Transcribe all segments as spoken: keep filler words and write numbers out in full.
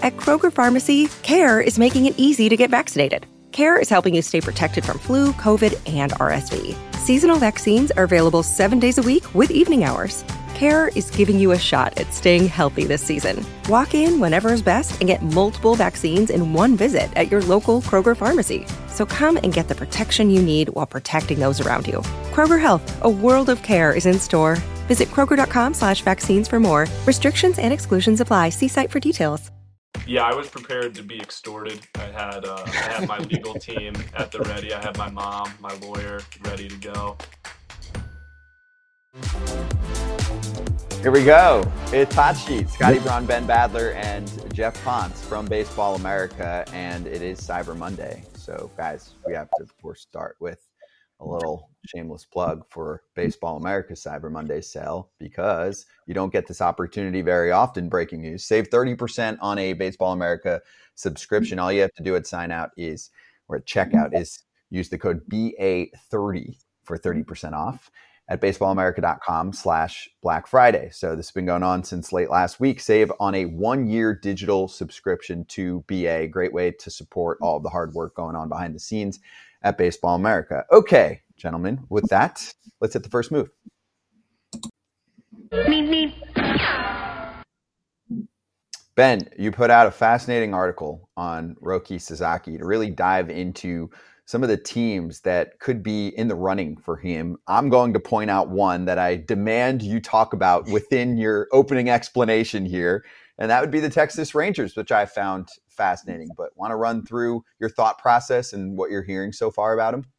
At Kroger Pharmacy, CARE is making it easy to get vaccinated. CARE is helping you stay protected from flu, COVID, and R S V. Seasonal vaccines are available seven days a week with evening hours. CARE is giving you a shot at staying healthy this season. Walk in whenever is best and get multiple vaccines in one visit at your local Kroger Pharmacy. So come and get the protection you need while protecting those around you. Kroger Health, a world of care is in store. Visit Kroger.com slash vaccines for more. Restrictions and exclusions apply. See site for details. Yeah, I was prepared to be extorted. I had uh, I had my legal team at the ready. I had my mom, my lawyer, ready to go. Here we go. It's Hot Sheet. Scotty Braun, Ben Badler, and Jeff Ponce from Baseball America, and it is Cyber Monday. So, guys, we have to, of course, start with a little shameless plug for Baseball America Cyber Monday sale, because you don't get this opportunity very often. Breaking news: save thirty percent on a Baseball America subscription. All you have to do at sign out is, or at checkout is, use the code B A thirty for thirty percent off at baseballamerica.com slash Black Friday. So this has been going on since late last week. Save on a one-year digital subscription to B A. Great way to support all of the hard work going on behind the scenes at Baseball America. Okay, gentlemen, with that, let's hit the first move. Ben, you put out a fascinating article on Roki Sasaki to really dive into some of the teams that could be in the running for him. I'm going to point out one that I demand you talk about within your opening explanation here, and that would be the Texas Rangers, which I found fascinating. But want to run through your thought process and what you're hearing so far about him?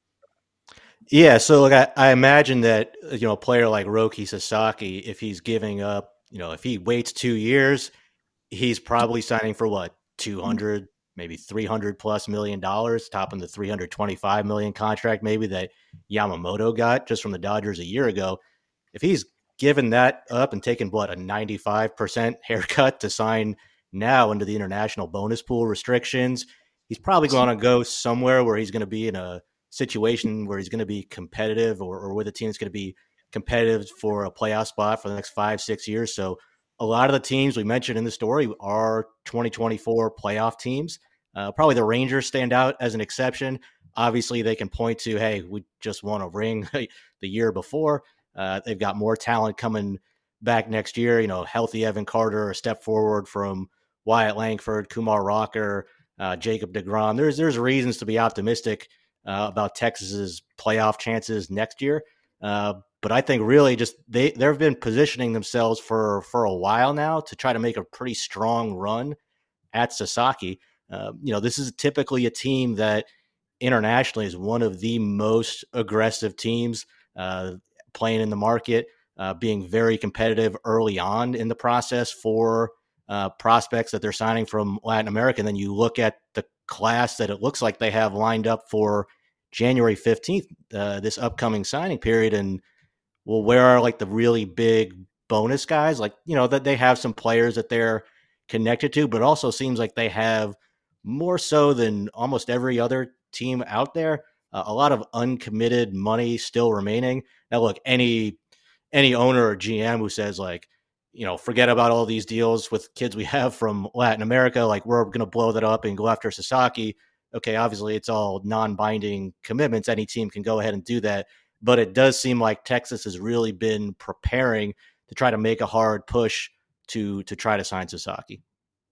Yeah, so like I, I imagine that, you know, a player like Roki Sasaki, if he's giving up, you know, if he waits two years, he's probably signing for what, two hundred, maybe three hundred plus million dollars, topping the three hundred twenty-five million contract maybe that Yamamoto got just from the Dodgers a year ago. If he's given that up and taken what, a ninety-five percent haircut to sign now into the international bonus pool restrictions, he's probably going to go somewhere where he's going to be in a situation where he's going to be competitive, or, or with a team that's going to be competitive for a playoff spot for the next five, six years. So a lot of the teams we mentioned in the story are twenty twenty-four playoff teams. Uh, probably the Rangers stand out as an exception. Obviously, they can point to, hey, we just won a ring the year before. Uh, they've got more talent coming back next year. You know, healthy Evan Carter, a step forward from Wyatt Langford, Kumar Rocker, uh, Jacob deGrom. There's there's reasons to be optimistic uh, about Texas's playoff chances next year. Uh, but I think really just they they've been positioning themselves for for a while now to try to make a pretty strong run at Sasaki. Uh, you know, this is typically a team that internationally is one of the most aggressive teams uh, playing in the market, uh, being very competitive early on in the process for uh, prospects that they're signing from Latin America. And then you look at the class that it looks like they have lined up for January fifteenth, uh, this upcoming signing period. And well, where are like the really big bonus guys? Like, you know, that they have some players that they're connected to, but it also seems like they have more so than almost every other team out there, uh, a lot of uncommitted money still remaining. Now, look, any any owner or G M who says like, you know, forget about all these deals with kids we have from Latin America, like we're going to blow that up and go after Sasaki. Okay, obviously it's all non-binding commitments. Any team can go ahead and do that. But it does seem like Texas has really been preparing to try to make a hard push to to try to sign Sasaki.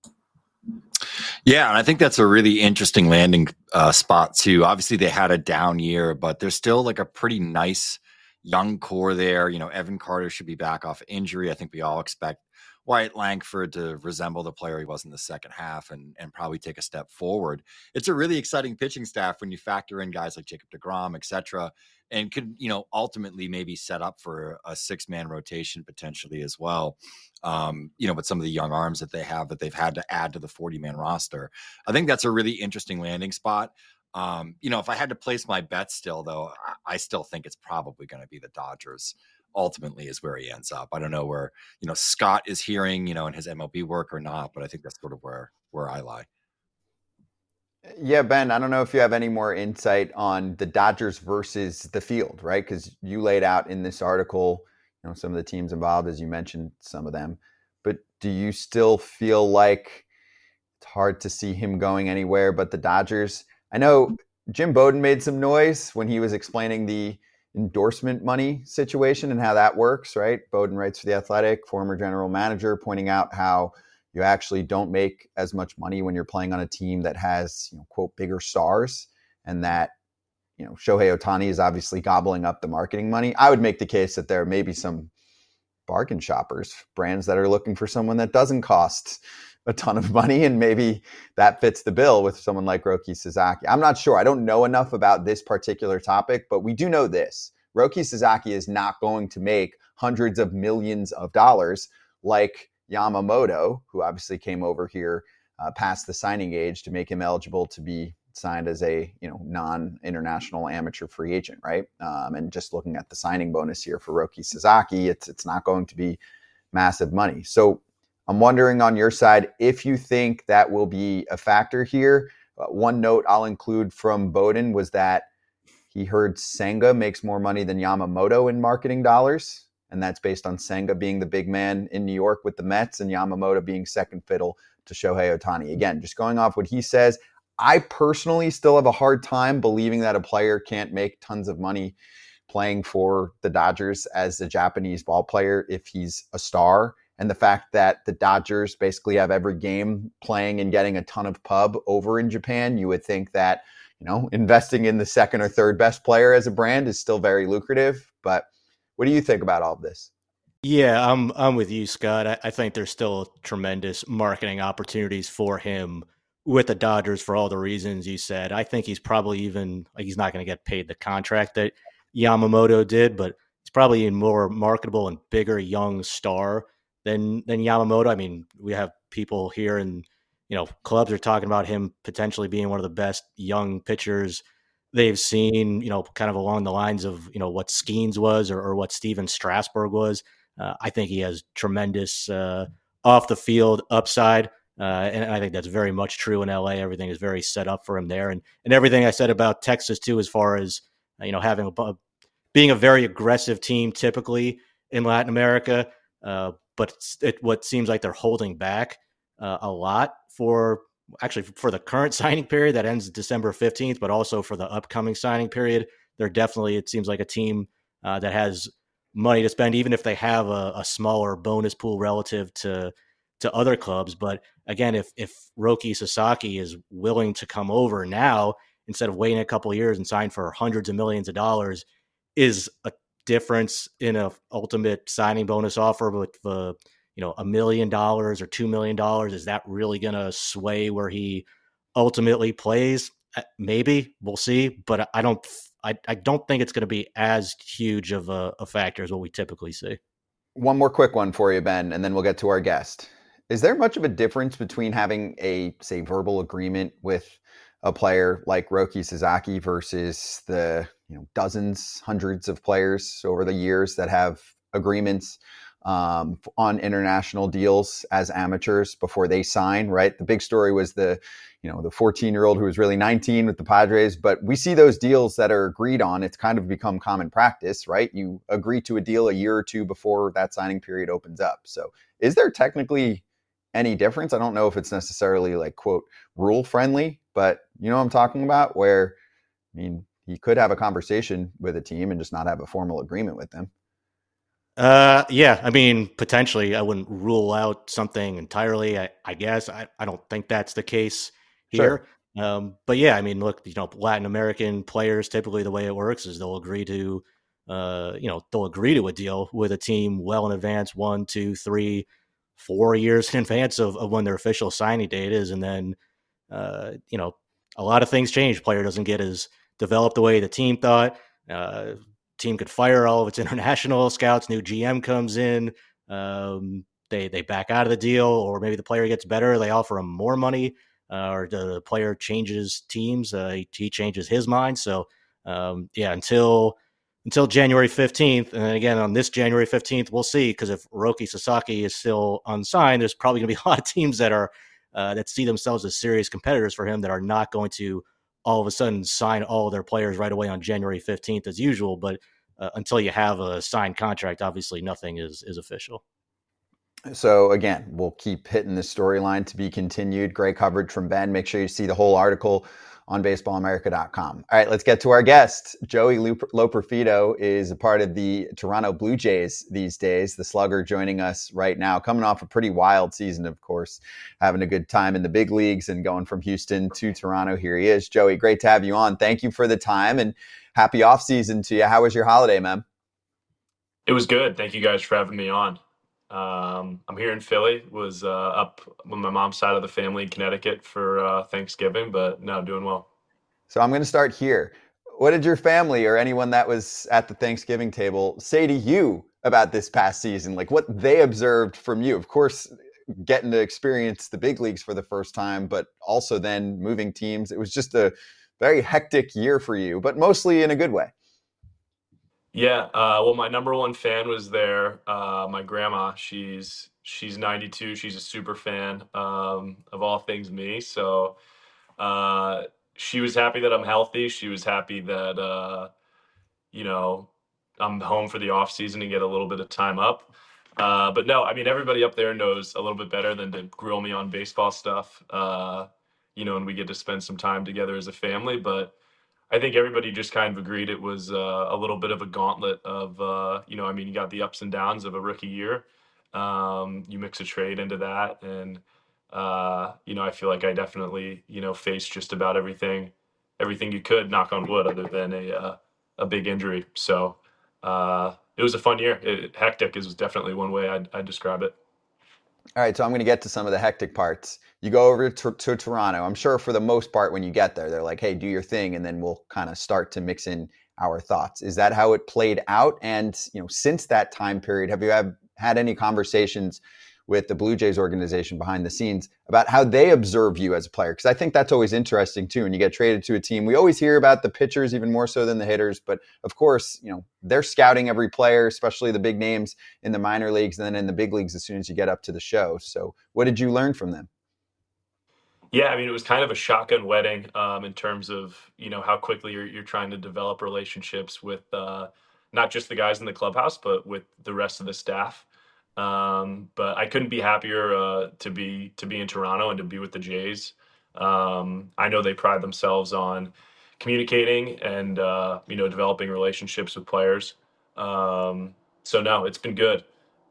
Yeah, and I think that's a really interesting landing uh, spot too. Obviously, they had a down year, but there's still like a pretty nice young core there. You know, Evan Carter should be back off injury. I think we all expect Wyatt Langford to resemble the player he was in the second half and, and probably take a step forward. It's a really exciting pitching staff when you factor in guys like Jacob deGrom, et cetera, and could, you know, ultimately maybe set up for a six-man rotation potentially as well. Um, you know, with some of the young arms that they have that they've had to add to the forty-man roster. I think that's a really interesting landing spot. Um, you know, if I had to place my bet still, though, I, I still think it's probably going to be the Dodgers ultimately is where he ends up. I don't know where, you know, Scott is hearing, you know, in his M L B work or not, but I think that's sort of where, where I lie. Yeah, Ben, I don't know if you have any more insight on the Dodgers versus the field, right? Because you laid out in this article, you know, some of the teams involved, as you mentioned, some of them. But do you still feel like it's hard to see him going anywhere but the Dodgers. I know Jim Bowden made some noise when he was explaining the endorsement money situation and how that works, right? Bowden writes for The Athletic, former general manager, pointing out how you actually don't make as much money when you're playing on a team that has, you know, quote, bigger stars, and that, you know, Shohei Ohtani is obviously gobbling up the marketing money. I would make the case that there may be some bargain shoppers, brands that are looking for someone that doesn't cost a ton of money, and maybe that fits the bill with someone like Roki Sasaki. I'm not sure. I don't know enough about this particular topic, but we do know this. Roki Sasaki is not going to make hundreds of millions of dollars like Yamamoto, who obviously came over here uh, past the signing age to make him eligible to be signed as a, you know, non-international amateur free agent, right? Um, and just looking at the signing bonus here for Roki Sasaki, it's it's not going to be massive money. So I'm wondering on your side if you think that will be a factor here. Uh, one note I'll include from Bowden was that he heard Senga makes more money than Yamamoto in marketing dollars, and that's based on Senga being the big man in New York with the Mets and Yamamoto being second fiddle to Shohei Ohtani. Again, just going off what he says, I personally still have a hard time believing that a player can't make tons of money playing for the Dodgers as a Japanese ball player if he's a star. And the fact that the Dodgers basically have every game playing and getting a ton of pub over in Japan, you would think that, you know, investing in the second or third best player as a brand is still very lucrative. But what do you think about all of this? Yeah, I'm I'm with you, Scott. I, I think there's still tremendous marketing opportunities for him with the Dodgers for all the reasons you said. I think he's probably even, like, he's not going to get paid the contract that Yamamoto did, but he's probably a more marketable and bigger young star than than Yamamoto. I mean, we have people here and, you know, clubs are talking about him potentially being one of the best young pitchers they've seen, you know, kind of along the lines of, you know, what Skeens was or, or what Steven Strasburg was. Uh, I think he has tremendous uh, off the field upside. Uh, and I think that's very much true in L A. Everything is very set up for him there. And and everything I said about Texas too, as far as, you know, having a, being a very aggressive team typically in Latin America, uh, but it, what seems like they're holding back uh, a lot for actually for the current signing period that ends December fifteenth, but also for the upcoming signing period. They're definitely, it seems like a team uh, that has money to spend, even if they have a, a smaller bonus pool relative to to other clubs. But again, if if Roki Sasaki is willing to come over now instead of waiting a couple of years and sign for hundreds of millions of dollars, is a difference in a ultimate signing bonus offer with uh, you know, a million dollars or two million dollars. Is that really going to sway where he ultimately plays? Maybe, we'll see, but I don't I, I don't think it's going to be as huge of a, a factor as what we typically see. One more quick one for you, Ben, and then we'll get to our guest. Is there much of a difference between having a, say, verbal agreement with a player like Roki Sasaki versus the, you know, dozens, hundreds of players over the years that have agreements um, on international deals as amateurs before they sign, right? The big story was the, you know, the fourteen-year-old who was really nineteen with the Padres, but we see those deals that are agreed on. It's kind of become common practice, right? You agree to a deal a year or two before that signing period opens up. So is there technically any difference? I don't know if it's necessarily like, quote, rule friendly, but you know what I'm talking about, where, I mean, he could have a conversation with a team and just not have a formal agreement with them. Uh, yeah, I mean, potentially I wouldn't rule out something entirely. I, I guess I, I don't think that's the case here. Sure. Um, but yeah, I mean, look, you know, Latin American players, typically the way it works is they'll agree to, uh, you know, they'll agree to a deal with a team well in advance, one, two, three, four years in advance of, of when their official signing date is. And then, uh, you know, a lot of things change. Player doesn't get as developed the way the team thought. Uh, team could fire all of its international scouts. New G M comes in. Um, they they back out of the deal, or maybe the player gets better. They offer him more money, uh, or the player changes teams. Uh, he, he changes his mind. So um, yeah, until until January fifteenth, and then again on this January fifteenth, we'll see. Because if Roki Sasaki is still unsigned, there's probably going to be a lot of teams that are uh, that see themselves as serious competitors for him that are not going to all of a sudden sign all of their players right away on January fifteenth as usual. But uh, until you have a signed contract, obviously nothing is is official. So again, we'll keep hitting this storyline to be continued. Great coverage from Ben. Make sure you see the whole article on baseball america dot com. All right, let's get to our guest. Joey Loperfido is a part of the Toronto Blue Jays these days. The Slugger joining us right now, coming off a pretty wild season, of course, having a good time in the big leagues and going from Houston to Toronto. Here he is. Joey, great to have you on. Thank you for the time and happy off season to you. How was your holiday, man? It was good. Thank you guys for having me on. Um, I'm here in Philly, was uh, up with my mom's side of the family in Connecticut for uh, Thanksgiving, but no, doing well. So I'm going to start here. What did your family or anyone that was at the Thanksgiving table say to you about this past season? Like what they observed from you? Of course, getting to experience the big leagues for the first time, but also then moving teams. It was just a very hectic year for you, but mostly in a good way. Yeah, uh, well, my number one fan was there. Uh, my grandma, she's she's ninety-two. She's a super fan um, of all things me. So uh, she was happy that I'm healthy. She was happy that uh, you know I'm home for the off season and get a little bit of time up. Uh, but no, I mean everybody up there knows a little bit better than to grill me on baseball stuff. Uh, you know, and we get to spend some time together as a family, but. I think everybody just kind of agreed it was uh, a little bit of a gauntlet of, uh, you know, I mean, you got the ups and downs of a rookie year. Um, you mix a trade into that. And, uh, you know, I feel like I definitely, you know, faced just about everything, everything you could, knock on wood, other than a uh, a big injury. So uh, it was a fun year. It, hectic is definitely one way I'd, I'd describe it. All right, so I'm going to get to some of the hectic parts. You go over to, to Toronto. I'm sure for the most part when you get there, they're like, hey, do your thing, and then we'll kind of start to mix in our thoughts. Is that how it played out? And, you know, since that time period, have you have, had any conversations with the Blue Jays organization behind the scenes about how they observe you as a player? Because I think that's always interesting too. When you get traded to a team, we always hear about the pitchers even more so than the hitters. But of course, you know, they're scouting every player, especially the big names in the minor leagues and then in the big leagues as soon as you get up to the show. So what did you learn from them? Yeah, I mean, it was kind of a shotgun wedding um, in terms of, you know, how quickly you're, you're trying to develop relationships with uh, not just the guys in the clubhouse, but with the rest of the staff. Um, but I couldn't be happier uh, to be to be in Toronto and to be with the Jays. Um, I know they pride themselves on communicating and uh, you know developing relationships with players. Um, so no, it's been good.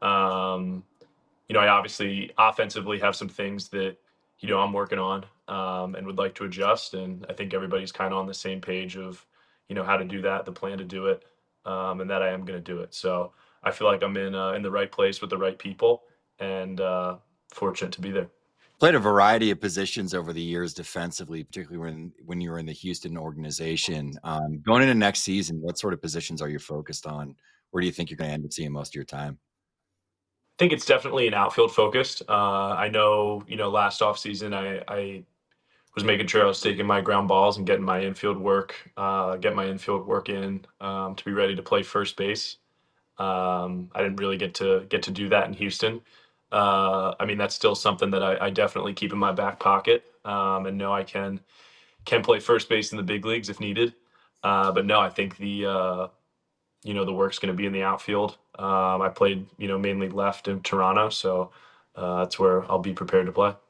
Um, you know, I obviously offensively have some things that you know I'm working on um, and would like to adjust, and I think everybody's kind of on the same page of you know how to do that, the plan to do it, um, and that I am going to do it. So. I feel like I'm in uh, in the right place with the right people, and uh, fortunate to be there. Played a variety of positions over the years defensively, particularly when when you were in the Houston organization. Um, going into next season, what sort of positions are you focused on? Where do you think you're going to end up seeing most of your time? I think it's definitely an outfield focused. Uh, I know, you know, last offseason I, I was making sure I was taking my ground balls and getting my infield work, uh, get my infield work in um, to be ready to play first base. Um, I didn't really get to get to do that in Houston. Uh, I mean, that's still something that I, I definitely keep in my back pocket um, and know I can can play first base in the big leagues if needed. Uh, but no, I think the uh, you know the work's going to be in the outfield. Um, I played you know mainly left in Toronto, so uh, that's where I'll be prepared to play.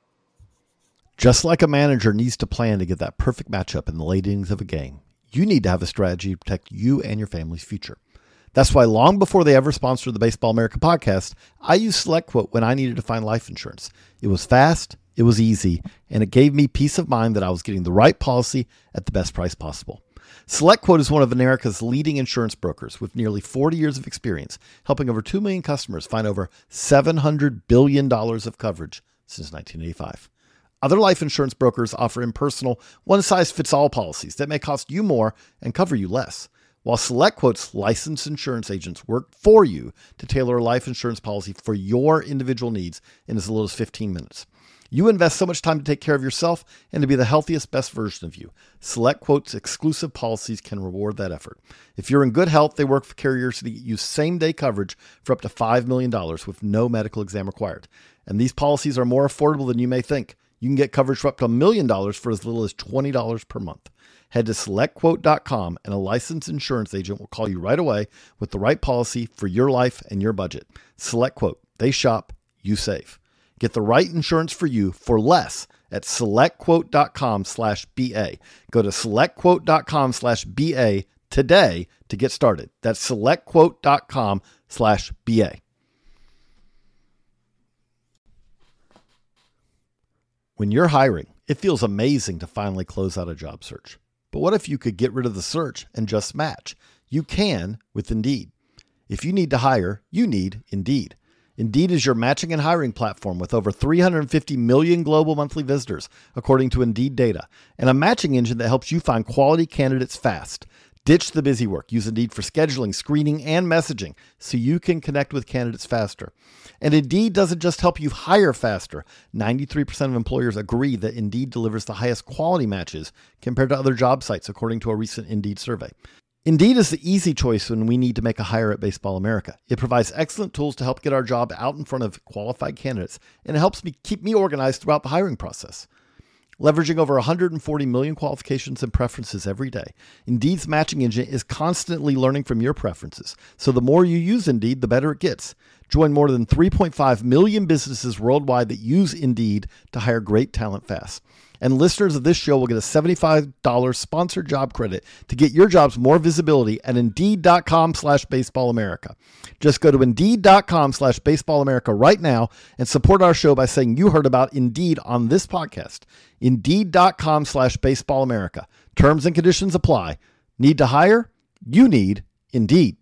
Just like a manager needs to plan to get that perfect matchup in the late innings of a game, you need to have a strategy to protect you and your family's future. That's why long before they ever sponsored the Baseball America podcast, I used SelectQuote when I needed to find life insurance. It was fast, it was easy, and it gave me peace of mind that I was getting the right policy at the best price possible. SelectQuote is one of America's leading insurance brokers with nearly forty years of experience, helping over two million customers find over seven hundred billion dollars of coverage since nineteen eighty-five. Other life insurance brokers offer impersonal, one-size-fits-all policies that may cost you more and cover you less, while SelectQuote's licensed insurance agents work for you to tailor a life insurance policy for your individual needs in as little as fifteen minutes. You invest so much time to take care of yourself and to be the healthiest, best version of you. SelectQuote's exclusive policies can reward that effort. If you're in good health, they work with carriers to get you same-day coverage for up to five million dollars with no medical exam required. And these policies are more affordable than you may think. You can get coverage for up to a million dollars for as little as twenty dollars per month. Head to select quote dot com and a licensed insurance agent will call you right away with the right policy for your life and your budget. SelectQuote. They shop, you save. Get the right insurance for you for less at selectquote.com slash BA. Go to selectquote.com slash BA today to get started. That's selectquote.com slash BA. When you're hiring, it feels amazing to finally close out a job search. But what if you could get rid of the search and just match? You can with Indeed. If you need to hire, you need Indeed. Indeed is your matching and hiring platform with over three hundred fifty million global monthly visitors, according to Indeed data, and a matching engine that helps you find quality candidates fast. Ditch the busy work. Use Indeed for scheduling, screening, and messaging so you can connect with candidates faster. And Indeed doesn't just help you hire faster. ninety-three percent of employers agree that Indeed delivers the highest quality matches compared to other job sites, according to a recent Indeed survey. Indeed is the easy choice when we need to make a hire at Baseball America. It provides excellent tools to help get our job out in front of qualified candidates, and it helps me keep me organized throughout the hiring process. Leveraging over one hundred forty million qualifications and preferences every day, Indeed's matching engine is constantly learning from your preferences. So the more you use Indeed, the better it gets. Join more than three point five million businesses worldwide that use Indeed to hire great talent fast. And listeners of this show will get a seventy-five dollars sponsored job credit to get your jobs more visibility at Indeed.com slash Baseball America. Just go to Indeed.com slash Baseball America right now and support our show by saying you heard about Indeed on this podcast. Indeed.com slash Baseball America. Terms and conditions apply. Need to hire? You need Indeed.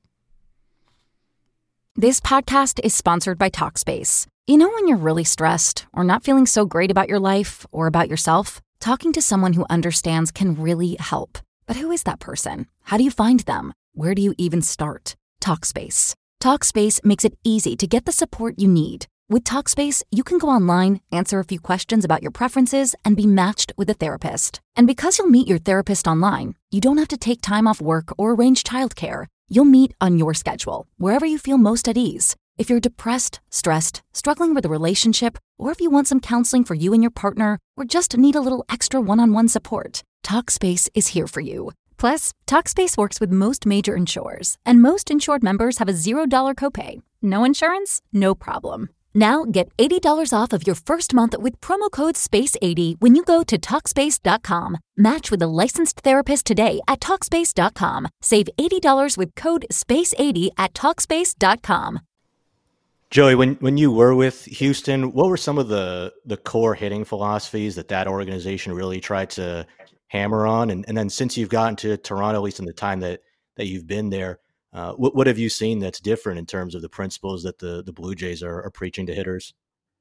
This podcast is sponsored by Talkspace. You know when you're really stressed or not feeling so great about your life or about yourself? Talking to someone who understands can really help. But who is that person? How do you find them? Where do you even start? Talkspace. Talkspace makes it easy to get the support you need. With Talkspace, you can go online, answer a few questions about your preferences, and be matched with a therapist. And because you'll meet your therapist online, you don't have to take time off work or arrange childcare. You'll meet on your schedule, wherever you feel most at ease. If you're depressed, stressed, struggling with a relationship, or if you want some counseling for you and your partner, or just need a little extra one-on-one support, Talkspace is here for you. Plus, Talkspace works with most major insurers, and most insured members have a zero dollars copay. No insurance? No problem. Now get eighty dollars off of your first month with promo code space eighty when you go to Talkspace dot com. Match with a licensed therapist today at Talkspace dot com. Save eighty dollars with code space eighty at Talkspace dot com. Joey, when, when you were with Houston, what were some of the, the core hitting philosophies that that organization really tried to hammer on? And, and then since you've gotten to Toronto, at least in the time that, that you've been there, uh, what, what have you seen that's different in terms of the principles that the, the Blue Jays are, are preaching to hitters?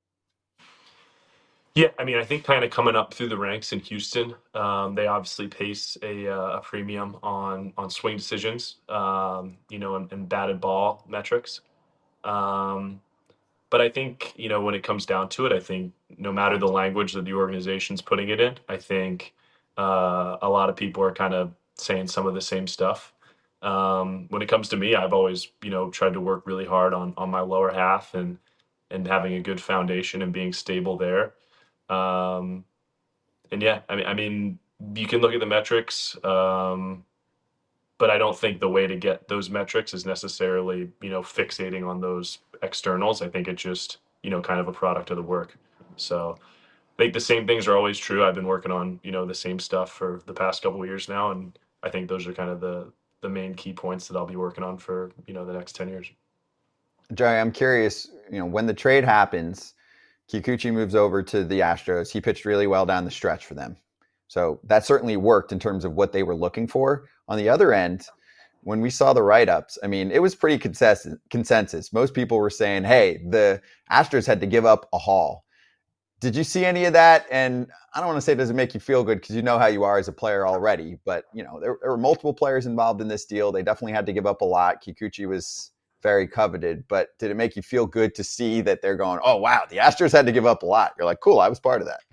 Yeah, I mean, I think kind of coming up through the ranks in Houston, um, they obviously place a, uh, a premium on on swing decisions, um, you know, and, and batted ball metrics. Um, but I think, you know, when it comes down to it, I think no matter the language that the organization's putting it in, I think uh, a lot of people are kind of saying some of the same stuff. Um, when it comes to me, I've always, you know, tried to work really hard on on my lower half and and having a good foundation and being stable there. Um, and yeah, I mean, I mean, you can look at the metrics, um, but I don't think the way to get those metrics is necessarily, you know, fixating on those externals. I think it's just, you know, kind of a product of the work. So I think the same things are always true. I've been working on, you know, the same stuff for the past couple of years now. And I think those are kind of the, the main key points that I'll be working on for, you know, the next ten years. Jerry, I'm curious, you know, when the trade happens, Kikuchi moves over to the Astros. He pitched really well down the stretch for them. So that certainly worked in terms of what they were looking for. On the other end, when we saw the write-ups, I mean, it was pretty consensus. consensus. Most people were saying, hey, the Astros had to give up a haul. Did you see any of that? And I don't want to say it doesn't make you feel good because you know how you are as a player already. But, you know, there, there were multiple players involved in this deal. They definitely had to give up a lot. Kikuchi was very coveted. But did it make you feel good to see that they're going, oh, wow, the Astros had to give up a lot? You're like, cool, I was part of that.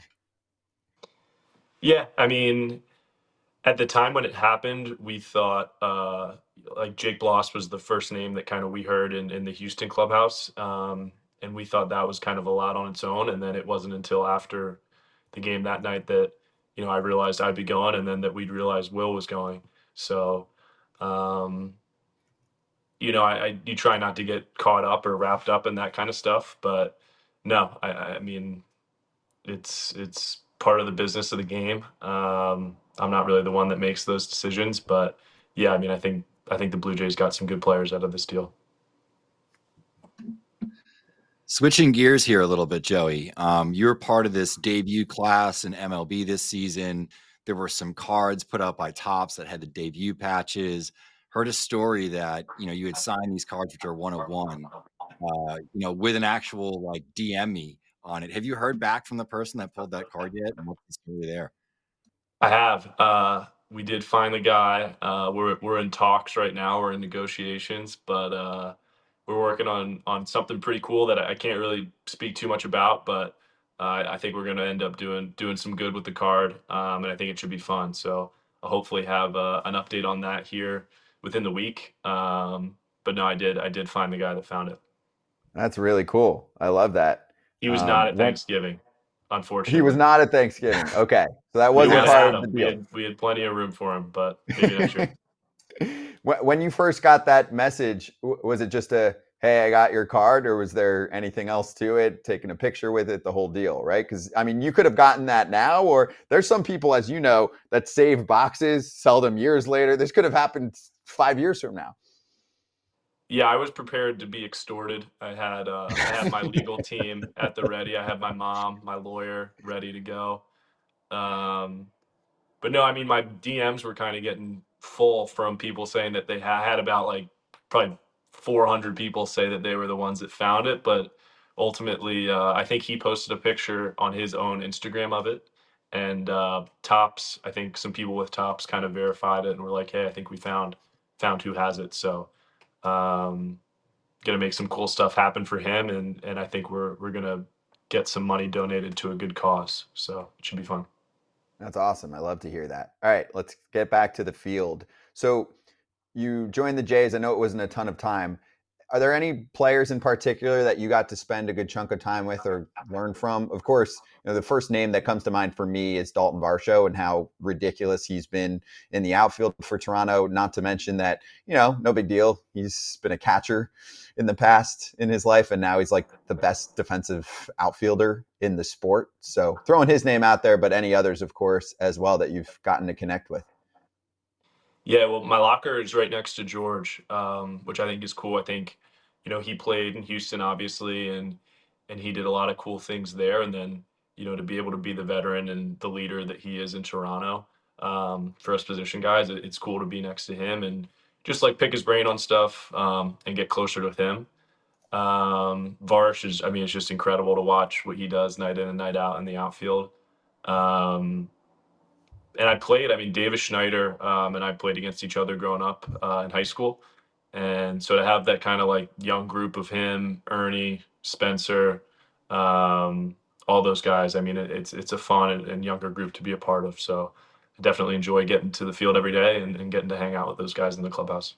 Yeah, I mean, at the time when it happened, we thought uh, like Jake Bloss was the first name that kind of we heard in, in the Houston clubhouse. Um, and we thought that was kind of a lot on its own. And then it wasn't until after the game that night that, you know, I realized I'd be going, and then that we'd realized Will was going. So, um, you know, I, I you try not to get caught up or wrapped up in that kind of stuff. But no, I, I mean, it's it's part of the business of the game. Um, I'm not really the one that makes those decisions, but yeah, I mean, I think I think the Blue Jays got some good players out of this deal. Switching gears here a little bit, Joey. Um, you were part of this debut class in M L B this season. There were some cards put out by Topps that had the debut patches. Heard a story that, you know, you had signed these cards, which are one of one, uh, you know, with an actual like D M me on it. Have you heard back from the person that pulled that card yet? And what's the story there? I have. Uh, we did find the guy. Uh, we're we're in talks right now. We're in negotiations, but uh, we're working on on something pretty cool that I can't really speak too much about. But uh, I think we're going to end up doing doing some good with the card, um, and I think it should be fun. So I'll hopefully have uh, an update on that here within the week. Um, but no, I did I did find the guy that found it. That's really cool. I love that. He was Um, not at when- Thanksgiving, unfortunately. He was not at Thanksgiving. Okay, so that We wasn't would've part had of the him. We deal. had, we had plenty of room for him, but maybe next year. When when you first got that message, w- was it just a, hey, I got your card, or was there anything else to it, taking a picture with it, the whole deal, right? Because, I mean, you could have gotten that now, or there's some people, as you know, that save boxes, sell them years later. This could have happened five years from now. Yeah, I was prepared to be extorted. I had uh, I had my legal team at the ready. I had my mom, my lawyer, ready to go. Um, but no, I mean, my D Ms were kind of getting full from people saying that they ha- had about like probably four hundred people say that they were the ones that found it. But ultimately, uh, I think he posted a picture on his own Instagram of it. And uh, Topps, I think some people with Topps kind of verified it and were like, hey, I think we found found who has it. So um, gonna make some cool stuff happen for him, and and I think we're we're gonna get some money donated to a good cause. So it should be fun. That's awesome. I love to hear that. All right, let's get back to the field. So you joined the Jays. I know it wasn't a ton of time. Are there any players in particular that you got to spend a good chunk of time with or learn from? Of course, you know, the first name that comes to mind for me is Dalton Varsho and how ridiculous he's been in the outfield for Toronto. Not to mention that, you know, no big deal. He's been a catcher in the past in his life, and now he's like the best defensive outfielder in the sport. So throwing his name out there, but any others, of course, as well that you've gotten to connect with. Yeah, well, my locker is right next to George, um, which I think is cool. I think, you know, he played in Houston, obviously, and and he did a lot of cool things there. And then, you know, to be able to be the veteran and the leader that he is in Toronto, um, for us position guys, it, it's cool to be next to him and just like pick his brain on stuff, um, and get closer with him. Um, Varsh is, I mean, it's just incredible to watch what he does night in and night out in the outfield. Um, and I played, I mean, Davis Schneider, um, and I played against each other growing up uh, in high school. And so to have that kind of like young group of him, Ernie, Spencer, um, all those guys, I mean, it, it's it's a fun and, and younger group to be a part of. So I definitely enjoy getting to the field every day and, and getting to hang out with those guys in the clubhouse.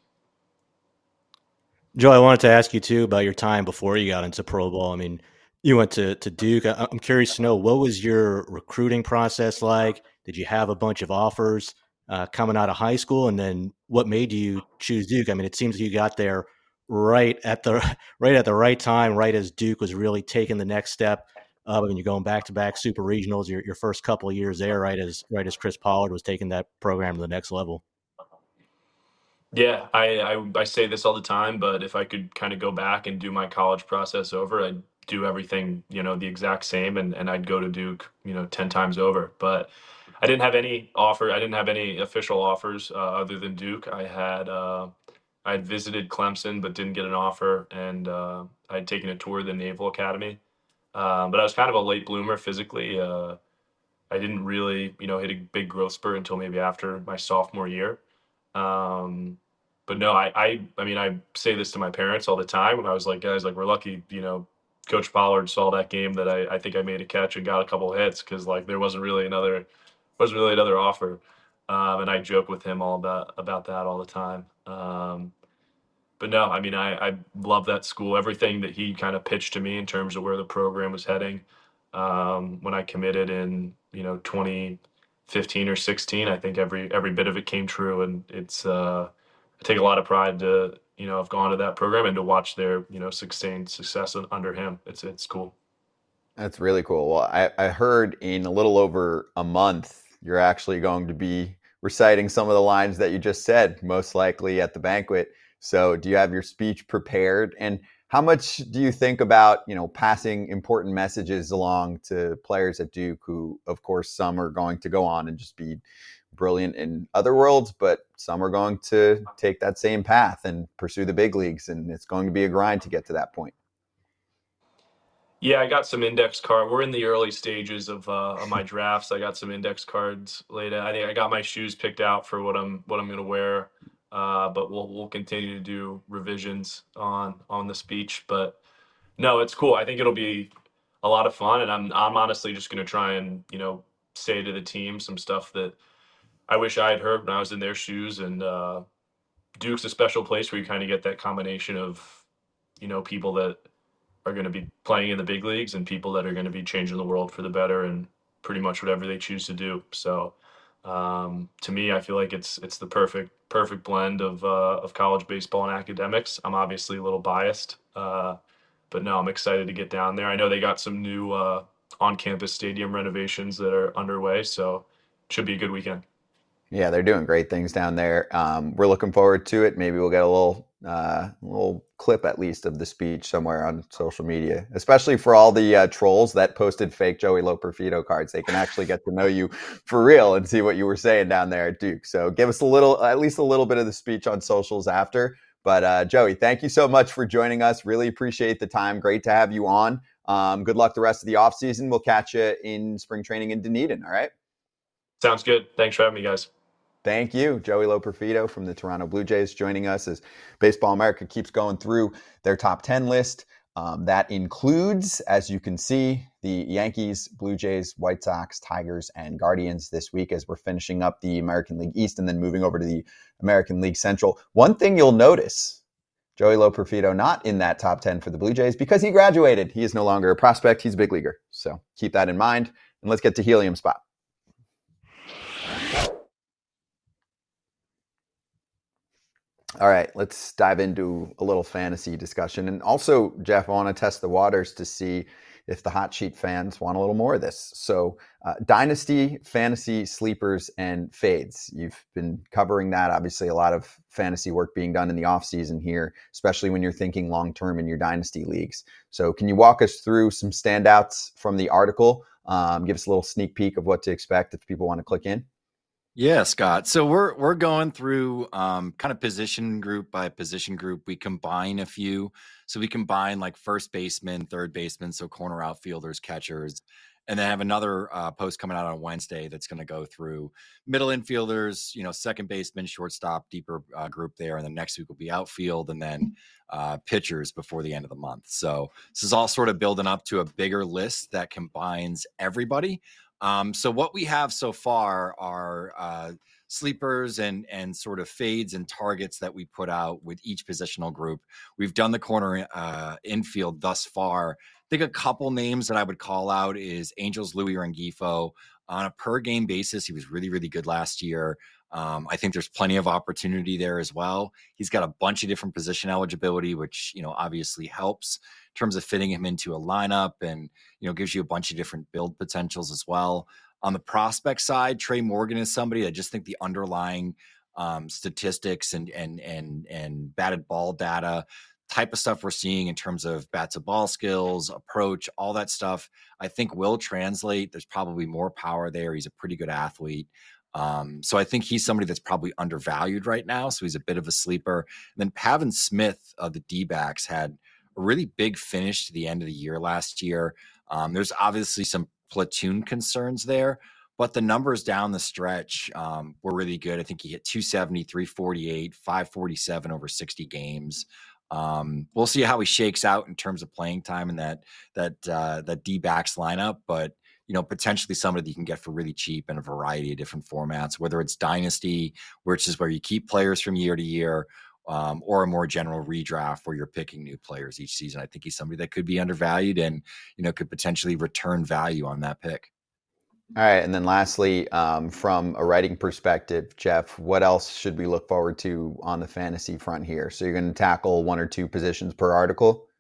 Joe, I wanted to ask you too about your time before you got into pro ball. I mean, you went to, to Duke. I, I'm curious to know, what was your recruiting process like? Did you have a bunch of offers uh, coming out of high school? And then what made you choose Duke? I mean, it seems you got there right at the right at the right time, right as Duke was really taking the next step. Uh, I mean, you're going back to back super regionals, your your first couple of years there, right as right as Chris Pollard was taking that program to the next level. Yeah, I, I I say this all the time, but if I could kind of go back and do my college process over, I'd do everything, you know, the exact same, and, and I'd go to Duke, you know, ten times over. But I didn't have any offer. I didn't have any official offers uh, other than Duke. I had uh, I had visited Clemson, but didn't get an offer, and uh, I had taken a tour of the Naval Academy. Um, but I was kind of a late bloomer physically. Uh, I didn't really, you know, hit a big growth spurt until maybe after my sophomore year. Um, but no, I, I, I mean, I say this to my parents all the time when I was like, guys, like, we're lucky, you know, Coach Pollard saw that game that I, I think I made a catch and got a couple hits. Cause like, there wasn't really another, wasn't really another offer. Um, and I joke with him all about, about that all the time. Um, but no, I mean, I, I love that school, everything that he kind of pitched to me in terms of where the program was heading. Um, when I committed in, you know, twenty fifteen or sixteen, I think every, every bit of it came true. And it's, uh, I take a lot of pride to, you know, have gone to that program and to watch their, you know, sustained success under him. It's, it's cool. That's really cool. Well, I, I heard in a little over a month, you're actually going to be reciting some of the lines that you just said, most likely at the banquet. So do you have your speech prepared? And how much do you think about, you know, passing important messages along to players at Duke who, of course, some are going to go on and just be brilliant in other worlds, but some are going to take that same path and pursue the big leagues. And it's going to be a grind to get to that point. Yeah, I got some index card. We're in the early stages of uh, of my drafts. I got some index cards laid out. I think I got my shoes picked out for what I'm what I'm going to wear. Uh, but we'll we'll continue to do revisions on on the speech. But no, it's cool. I think it'll be a lot of fun, and I'm I'm honestly just going to try and you know say to the team some stuff that I wish I had heard when I was in their shoes. And uh, Duke's a special place where you kind of get that combination of you know people that are going to be playing in the big leagues and people that are going to be changing the world for the better and pretty much whatever they choose to do. So um, to me, I feel like it's it's the perfect perfect blend of uh, of college baseball and academics. I'm obviously a little biased, uh, but no, I'm excited to get down there. I know they got some new uh, on-campus stadium renovations that are underway, so it should be a good weekend. Yeah, they're doing great things down there. Um, we're looking forward to it. Maybe we'll get a little uh, little clip at least of the speech somewhere on social media, especially for all the uh, trolls that posted fake Joey Loperfido cards. They can actually get to know you for real and see what you were saying down there at Duke. So give us a little, at least a little bit of the speech on socials after. But uh, Joey, thank you so much for joining us. Really appreciate the time. Great to have you on. Um, good luck the rest of the offseason. We'll catch you in spring training in Dunedin. All right. Sounds good. Thanks for having me, guys. Thank you. Joey Loperfido from the Toronto Blue Jays joining us as Baseball America keeps going through their top ten list. Um, that includes, as you can see, the Yankees, Blue Jays, White Sox, Tigers, and Guardians this week as we're finishing up the American League East and then moving over to the American League Central. One thing you'll notice, Joey Loperfido not in that top ten for the Blue Jays because he graduated. He is no longer a prospect. He's a big leaguer. So keep that in mind. And let's get to Helium Spot. All right, let's dive into a little fantasy discussion. And also, Jeff, I want to test the waters to see if the Hot Sheet fans want a little more of this. So uh, Dynasty, Fantasy, Sleepers, and Fades. You've been covering that. Obviously, a lot of fantasy work being done in the offseason here, especially when you're thinking long-term in your Dynasty leagues. So can you walk us through some standouts from the article? Um, give us a little sneak peek of what to expect if people want to click in. Yeah, Scott. So we're we're going through um, kind of position group by position group. We combine a few. So we combine like first baseman, third baseman, so corner outfielders, catchers, and then have another uh, post coming out on Wednesday that's going to go through middle infielders, you know, second baseman, shortstop, deeper uh, group there. And then next week will be outfield and then uh, pitchers before the end of the month. So this is all sort of building up to a bigger list that combines everybody. Um, so what we have so far are uh, sleepers and and sort of fades and targets that we put out with each positional group. We've done the corner uh, infield thus far. I think a couple names that I would call out is Angels Louis Rengifo. On a per game basis, he was really, really good last year. Um, I think there's plenty of opportunity there as well. He's got a bunch of different position eligibility, which, you know, obviously helps in terms of fitting him into a lineup and, you know, gives you a bunch of different build potentials as well. On the prospect side, Trey Morgan is somebody I just think the underlying um, statistics and, and, and, and batted ball data type of stuff we're seeing in terms of bat to ball skills, approach, all that stuff, I think will translate. There's probably more power there. He's a pretty good athlete. Um, so I think he's somebody that's probably undervalued right now. So he's a bit of a sleeper. And then Pavin Smith of the D-backs had a really big finish to the end of the year last year. Um, there's obviously some platoon concerns there, but the numbers down the stretch um, were really good. I think he hit two seventy, three forty-eight, five forty-seven over sixty games. Um, we'll see how he shakes out in terms of playing time in that, that, uh, that D-backs lineup, but you know, potentially somebody that you can get for really cheap in a variety of different formats, whether it's dynasty, which is where you keep players from year to year, um, or a more general redraft where you're picking new players each season. I think he's somebody that could be undervalued and, you know, could potentially return value on that pick. All right. And then lastly, um, from a writing perspective, Jeff, what else should we look forward to on the fantasy front here? So you're going to tackle one or two positions per article?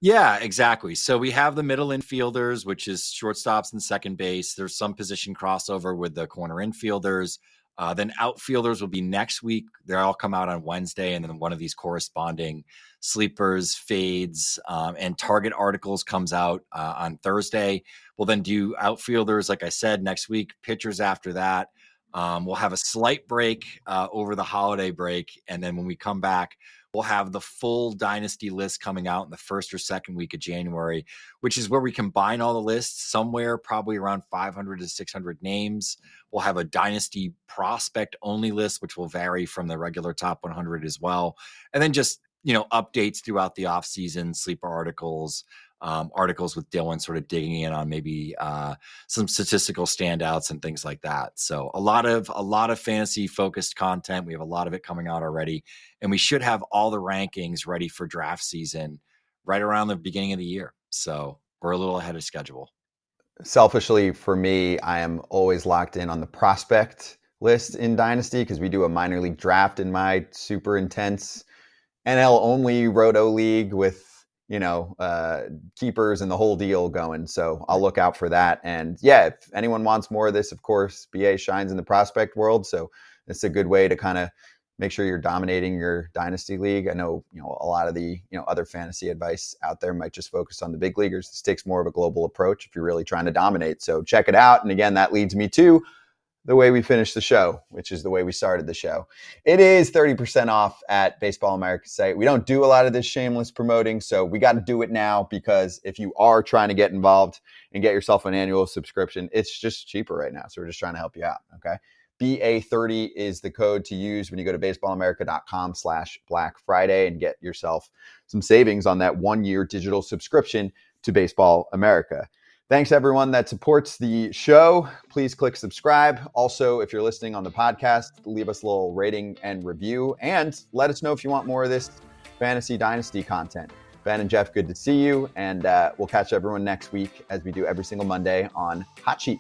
Yeah, exactly. So we have the middle infielders, which is shortstops and second base. There's some position crossover with the corner infielders. Uh, then outfielders will be next week. They all come out on Wednesday, and then one of these corresponding sleepers, fades, um, and target articles comes out uh, on Thursday. We'll then do outfielders, like I said, next week, pitchers after that. Um, we'll have a slight break uh, over the holiday break. And then when we come back, we'll have the full dynasty list coming out in the first or second week of January, which is where we combine all the lists somewhere, probably around five hundred to six hundred names. We'll have a dynasty prospect only list, which will vary from the regular top one hundred as well. And then just, you know, updates throughout the off season, sleeper articles, Um, articles with Dylan sort of digging in on maybe uh, some statistical standouts and things like that. So a lot of a lot of fantasy focused content. We have a lot of it coming out already, and we should have all the rankings ready for draft season right around the beginning of the year. So we're a little ahead of schedule. Selfishly, for me, I am always locked in on the prospect list in Dynasty because we do a minor league draft in my super intense N L only Roto League with, you know, uh, keepers and the whole deal going. So I'll look out for that. And yeah, if anyone wants more of this, of course, B A shines in the prospect world. So it's a good way to kind of make sure you're dominating your dynasty league. I know, you know, a lot of the, you know, other fantasy advice out there might just focus on the big leaguers. This takes more of a global approach if you're really trying to dominate. So check it out. And again, that leads me to the way we finish the show, which is the way we started the show. It is thirty percent off at Baseball America's site. We don't do a lot of this shameless promoting, so we got to do it now because if you are trying to get involved and get yourself an annual subscription, it's just cheaper right now. So we're just trying to help you out, okay? B A thirty is the code to use when you go to baseballamerica.com slash Black Friday and get yourself some savings on that one-year digital subscription to Baseball America. Thanks, everyone that supports the show. Please click subscribe. Also, if you're listening on the podcast, leave us a little rating and review. And let us know if you want more of this Fantasy Dynasty content. Ben and Jeff, good to see you. And uh, we'll catch everyone next week as we do every single Monday on Hot Sheet.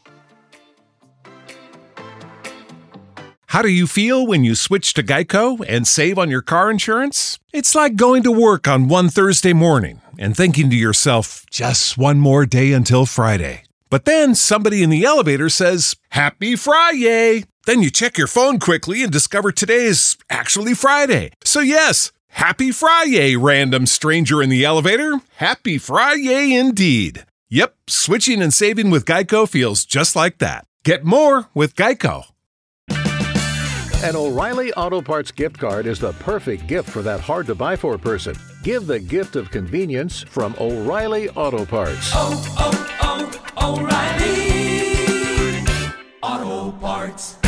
How do you feel when you switch to Geico and save on your car insurance? It's like going to work on one Thursday morning and thinking to yourself, just one more day until Friday. But then somebody in the elevator says, Happy Friday! Then you check your phone quickly and discover today is actually Friday. So yes, Happy Friday, random stranger in the elevator. Happy Friday indeed. Yep, switching and saving with Geico feels just like that. Get more with Geico. An O'Reilly Auto Parts gift card is the perfect gift for that hard-to-buy-for person. Give the gift of convenience from O'Reilly Auto Parts. Oh, oh, oh, O'Reilly Auto Parts.